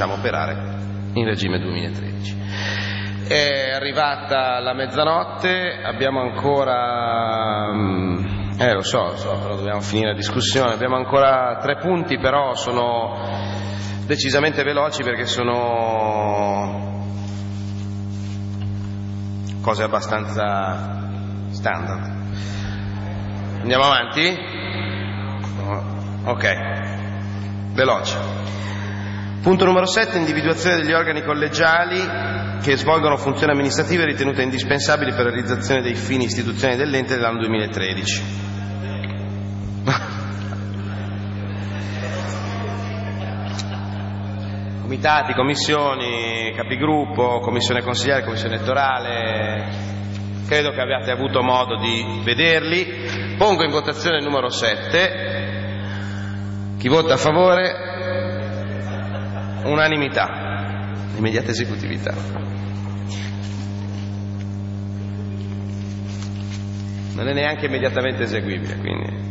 cominciamo a operare in regime 2013. È arrivata la mezzanotte, abbiamo ancora, lo so, però dobbiamo finire la discussione, abbiamo ancora 3 punti, però sono decisamente veloci perché sono cose abbastanza standard. Andiamo avanti? Ok, veloce. Punto numero 7, individuazione degli organi collegiali che svolgono funzioni amministrative ritenute indispensabili per la realizzazione dei fini istituzionali dell'ente dell'anno 2013. Comitati, commissioni, capigruppo, commissione consigliare, commissione elettorale, credo che abbiate avuto modo di vederli. Pongo in votazione il numero 7. Chi vota a favore? Unanimità, immediata esecutività. Non è neanche immediatamente eseguibile, quindi